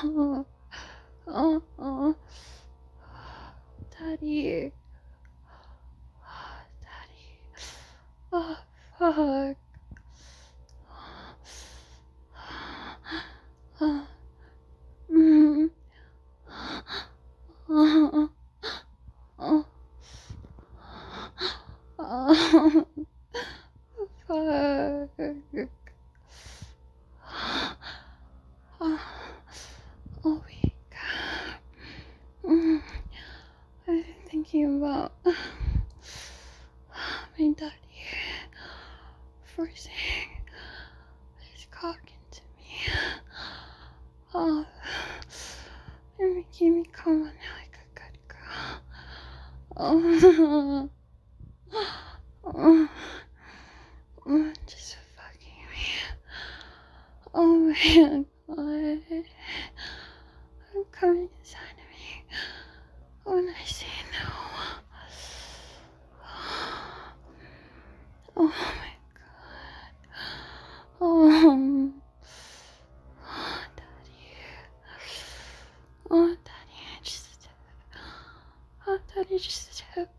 Oh, oh, oh, Daddy, Daddy, oh, fuck. Oh, mm, oh, oh, oh, fuck. Oh, oh, weak. Mm, I've been thinking about my daddy forcing his cock into me. Oh, you're making me come on like a good girl. Oh, oh, oh, just fucking me. Oh my god. I'm coming inside of me when I say no. Oh my god. Oh, daddy. Oh, daddy, just a tip. Oh, daddy, just a tip.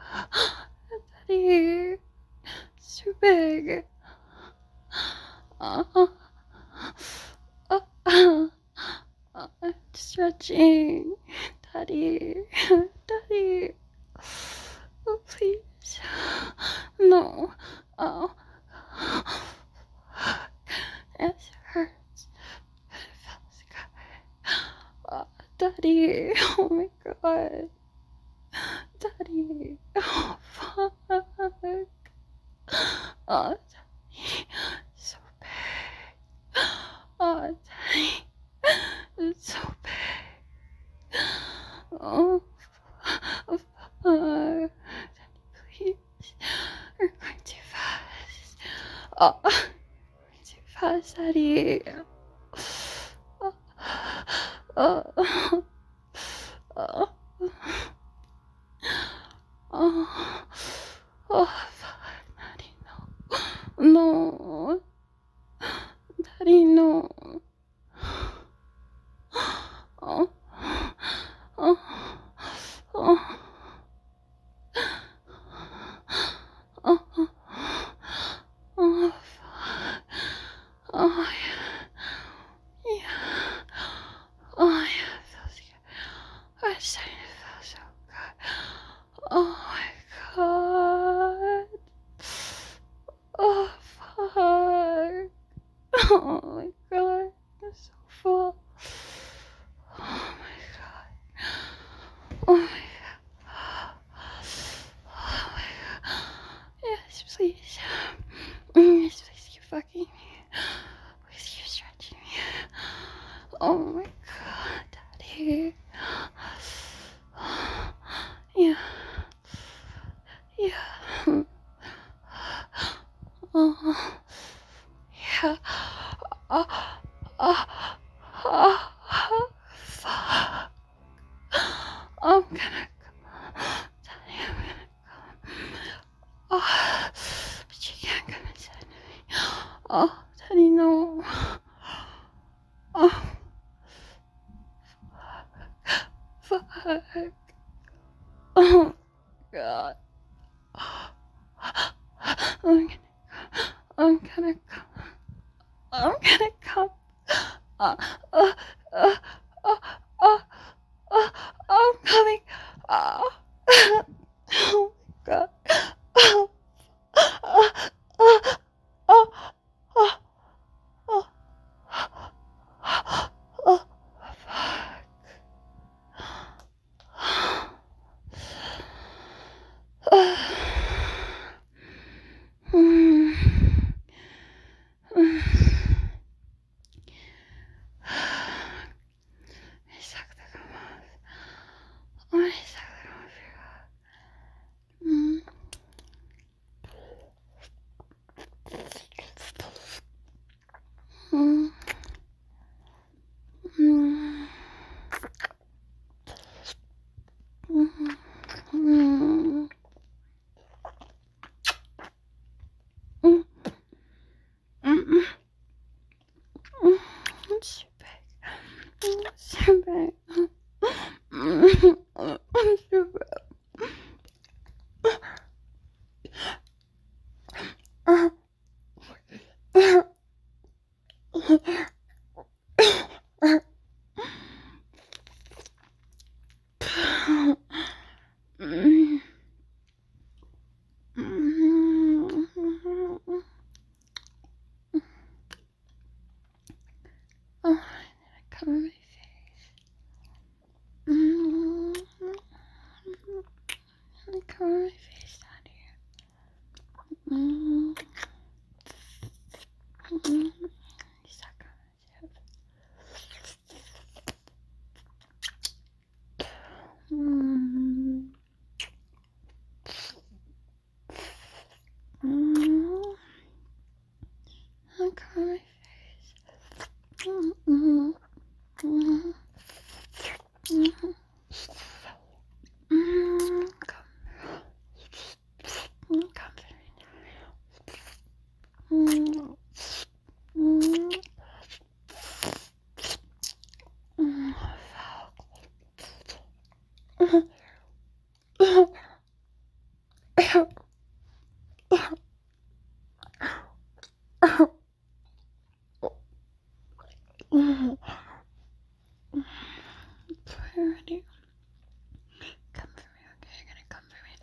Daddy, it's too big. Oh, oh, I'm stretching. Daddy, daddy. Oh, please. No. Oh. It hurts. It feels good. Oh, daddy. Oh my god. Daddy. Oh, fuck. Oh, daddy. So big. Oh, daddy. It's so big. Oh, fuck. Daddy, please. You're going too fast. Oh, too fast, Daddy. Oh, oh, oh, oh, oh, fuck, Daddy, no. No. Daddy, no. Oh, oh, oh, oh, oh, fuck. Oh, yeah. Yeah. Oh, yeah, it feels good. I'm starting to feel so good. Oh my god. Oh, fuck. Oh my god. I'm so full. Oh my god. Oh my god. Oh my god. Yes, please. Yes, please keep fucking me. Please keep stretching me. Oh my god, Daddy. Yeah. Yeah. Oh. Yeah. Oh. Oh. Oh. Fuck. I'm gonna come. Daddy, I'm gonna come. Oh. But you can't come inside of me. Oh, Daddy, no. Oh. Fuck. Oh, God. I'm gonna come. I'm gonna come. Uh, uh, uh, uh, uh, I'm coming. Oh my god. Oh, oh, oh, oh, oh, oh, oh, fuck. It's too big. It's Super. Super. Oh, I cover my face. I cover my face down here. Suck on it. I cover my face. Ready? Come for me, okay? You're gonna come for me.